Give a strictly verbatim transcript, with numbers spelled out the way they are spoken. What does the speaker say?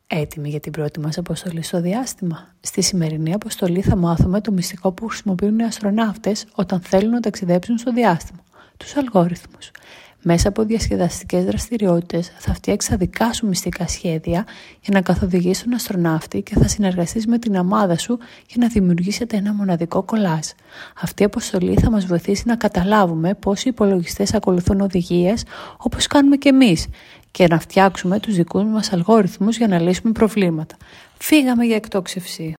Έτοιμοι για την πρώτη μας αποστολή στο διάστημα? Στη σημερινή αποστολή θα μάθουμε το μυστικό που χρησιμοποιούν οι αστροναύτες όταν θέλουν να ταξιδέψουν στο διάστημα, τους αλγόριθμους. Μέσα από διασκεδαστικές δραστηριότητες θα φτιάξεις τα δικά σου μυστικά σχέδια για να καθοδηγείς τον αστροναύτη και θα συνεργαστείς με την ομάδα σου για να δημιουργήσετε ένα μοναδικό κολάζ. Αυτή η αποστολή θα μας βοηθήσει να καταλάβουμε πώς οι υπολογιστές ακολουθούν οδηγίες όπως κάνουμε και εμείς και να φτιάξουμε τους δικούς μας αλγόριθμους για να λύσουμε προβλήματα. Φύγαμε για εκτόξευση.